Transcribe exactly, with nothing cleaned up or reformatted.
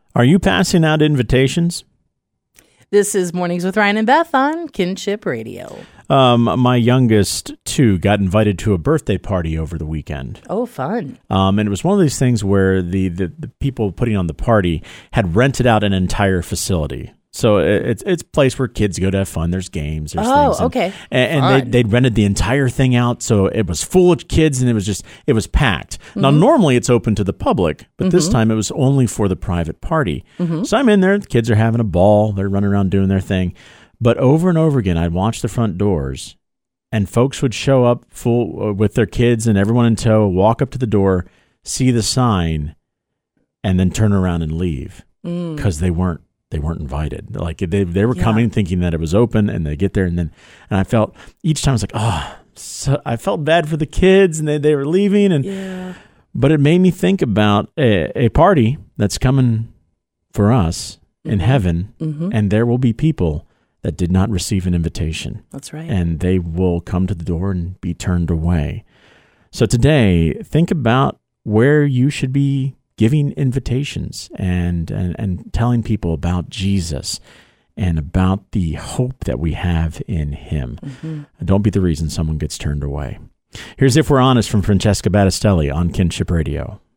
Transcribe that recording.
Are you passing out invitations? This is Mornings with Ryan and Beth on Kinship Radio. Um, my youngest, too, got invited to a birthday party over the weekend. Oh, fun. Um, and it was one of these things where the, the, the people putting on the party had rented out an entire facility. So it's it's a place where kids go to have fun. There's games. There's oh, things. And, okay. And, and they, they'd rented the entire thing out, so it was full of kids, and it was just it was packed. Mm-hmm. Now, normally it's open to the public, but mm-hmm. this time it was only for the private party. Mm-hmm. So I'm in there. The kids are having a ball. They're running around doing their thing. But over and over again, I'd watch the front doors, and folks would show up full uh, with their kids and everyone in tow, walk up to the door, see the sign, and then turn around and leave because mm. they weren't. They weren't invited. Like they they were yeah. coming thinking that it was open, and they get there, and then and I felt each time I was like, oh, so I felt bad for the kids, and they, they were leaving, and yeah. but it made me think about a, a party that's coming for us mm-hmm. in heaven, mm-hmm. and there will be people that did not receive an invitation. That's right, and they will come to the door and be turned away. So today, think about where you should be giving invitations and, and and telling people about Jesus and about the hope that we have in him. Mm-hmm. Don't be the reason someone gets turned away. Here's If We're Honest from Francesca Battistelli on Kinship Radio.